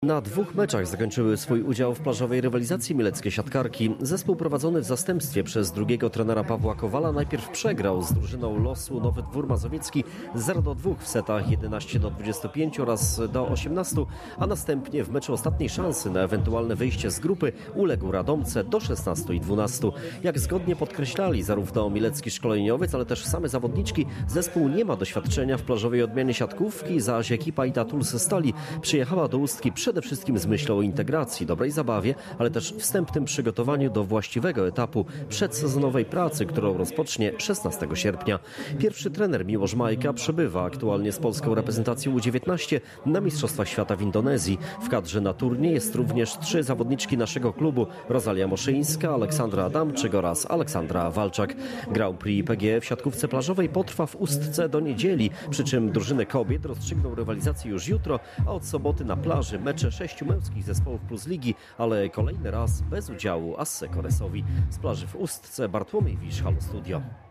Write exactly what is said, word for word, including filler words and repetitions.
Na dwóch meczach zakończyły swój udział w plażowej rywalizacji mieleckie siatkarki. Zespół prowadzony w zastępstwie przez drugiego trenera Pawła Kowala najpierw przegrał z drużyną losu Nowy Dwór Mazowiecki zero do dwóch w setach jedenaście do dwudziestu pięciu oraz do osiemnastu, a następnie w meczu ostatniej szansy na ewentualne wyjście z grupy uległ Radomce do szesnastu i dwunastu. Jak zgodnie podkreślali zarówno mielecki szkoleniowiec, ale też same zawodniczki, zespół nie ma doświadczenia w plażowej odmianie siatkówki, zaś ekipa Ita Tools Stali przyjechała do Ustki przede wszystkim z myślą o integracji, dobrej zabawie, ale też wstępnym przygotowaniu do właściwego etapu przedsezonowej pracy, którą rozpocznie szesnastego sierpnia. Pierwszy trener Miłosz Majka przebywa aktualnie z polską reprezentacją U dziewiętnaście na Mistrzostwach Świata w Indonezji. W kadrze na turniej jest również trzy zawodniczki naszego klubu: Rosalia Moszyńska, Aleksandra Adamczyk oraz Aleksandra Walczak. Grand Prix P G w siatkówce plażowej potrwa w Ustce do niedzieli, przy czym drużyny kobiet rozstrzygną rywalizację już jutro, a od soboty na plaży mecze sześciu męskich zespołów plus ligi, ale kolejny raz bez udziału Assy Koresowi. Z plaży w Ustce Bartłomiej Wisz, Halo Studio.